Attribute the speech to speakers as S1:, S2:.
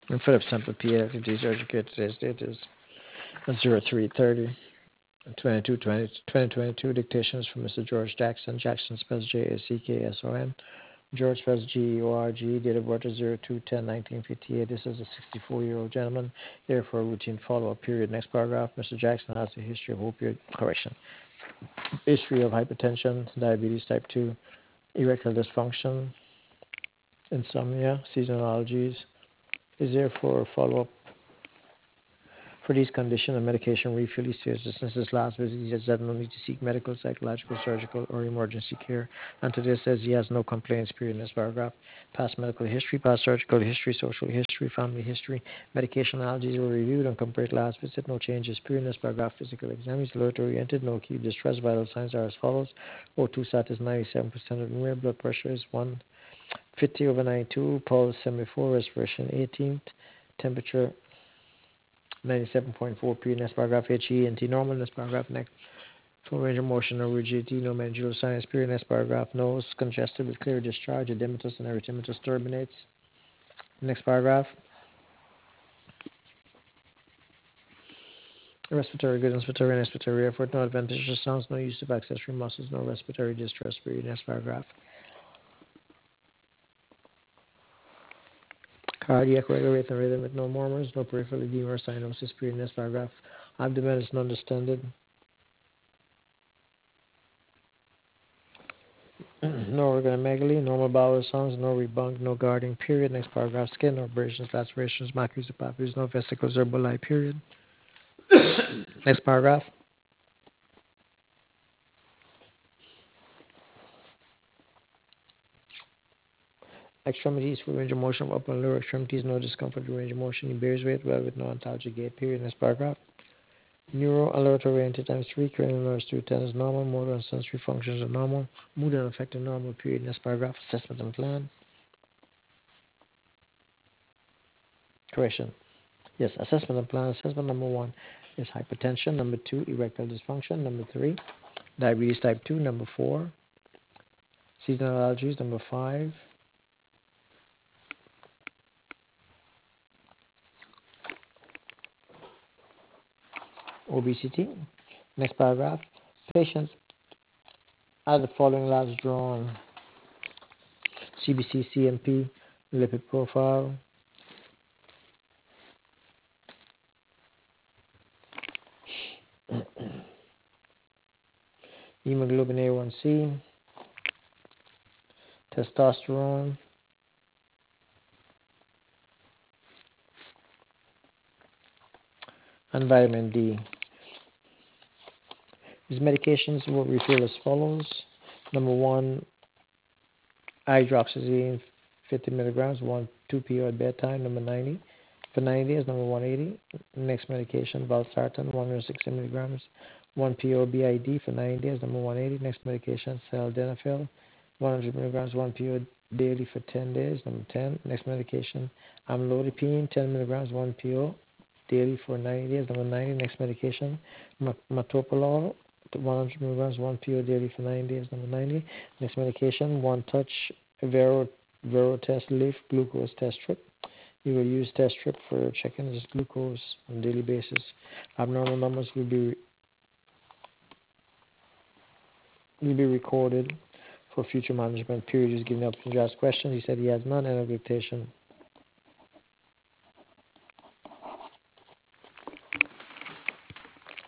S1: And Philip Temple, PA, activities educated. Today's date is 03/30. 2022 dictations from Mr. George Jackson. Jackson spells Jackson. George spells Georg. Date of birth is 02/10/1958. This is a 64-year-old gentleman here for a routine follow-up period. Next paragraph. Mr. Jackson has a history of opioid correction, history of hypertension, diabetes type 2, erectile dysfunction, insomnia, seasonal allergies. Is there for follow-up for these conditions, a medication refill. He says that since his last visit, he has had no need to seek medical, psychological, surgical, or emergency care. And today says he has no complaints, period, in this paragraph. Past medical history, past surgical history, social history, family history, medication allergies were reviewed and compared to last visit. No changes, period, in this paragraph. Physical exam is alert oriented, no acute distress. Vital signs are as follows. O2 sat is 97% of the mirror. Blood pressure is 150/92. Pulse 74. Respiration 18th. Temperature 97.4 p. Next paragraph, HENT normal. Next paragraph, next. Full range of motion, no rigidity, no mandibular sinus. Period. Next paragraph, nose congested with clear discharge, edematous and erythematous turbinates. Next paragraph, respiratory good, respiratory and expiratory effort, no adventitious sounds, no use of accessory muscles, no respiratory distress. Period. Next paragraph, cardiac regular rate and rhythm with no murmurs, no peripheral edema or cyanosis. Period. Next paragraph, abdomen is non-distended. No organomegaly, normal bowel sounds, no rebunk, no guarding, period. Next paragraph, skin, no abrasions, lacerations, macules, or papules, no vesicles or bulli, period. Next paragraph, extremities, full range of motion of upper and lower extremities, no discomfort, range of motion, he bears weight well with no ontology gait, period. Next paragraph, neuro alert oriented times 3, cranial nerves 210 is normal, motor and sensory functions are normal, mood and affective normal, period. Next paragraph, assessment and plan. Correction. Yes, assessment and plan. Assessment number 1 is hypertension. Number 2, erectile dysfunction. Number 3, diabetes type 2. Number 4, seasonal allergies. Number 5, obesity. Next paragraph, patients are the following labs drawn: CBC, CMP, lipid profile, hemoglobin A1C, testosterone, and vitamin D. These medications will refill as follows. Number 1, hydroxyzine 50 milligrams, 2 PO at bedtime. Number 90. For 90 days, number 180. Next medication, valsartan, 160 milligrams, 1 PO BID for 90 days. Number 180. Next medication, sildenafil, 100 milligrams, 1 PO daily for 10 days. Number 10. Next medication, amlodipine, 10 milligrams, 1 PO daily for 90 days. Number 90. Next medication, metoprolol, 100 milligrams, 1 PO daily for 90 days. Number 90. Next medication, one touch Verotest Lift glucose test strip. You will use test strip for checking this glucose on a daily basis. Abnormal numbers will be recorded for future management. Period. He's giving up to ask questions. He said he has none. End of dictation.